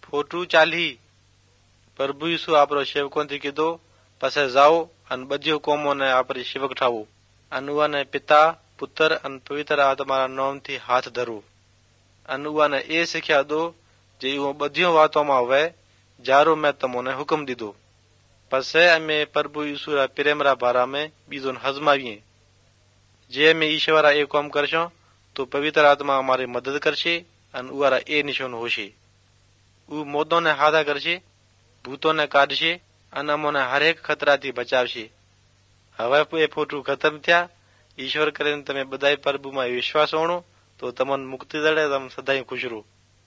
Photo चाली प्रभु यीशु आपरो सेवकों थी कीधो पसे जाओ अन बधियो कोमों ने आपरी सेवक ठावो अनुआ ने पिता पुत्र अन पवित्र आत्मा नाम थी हाथ धरो अनुआ ने ए शिक्षा दो जे वो बधियो वातों में वे जारो मैं तमोने हुक्म दीदो पसे अमे प्रभु यीशु रा प्रेम रा बारा में बीजोन हजमावीए जे में ईश्वरा ए काम करशो तो पवित्र आत्मा हमारी मदद करशे अन उवारा ए निशान होशे उ मोदों ने हादा करशे भूतों ने काढशे अन अमोने हर एक खतरा थी बचावशे हवे ए फोटू खत्म थया ईश्वर करे तमे बधाई प्रभु में विश्वास होणो तो तमन मुक्ति दड़े तम सदाई खुश रहो।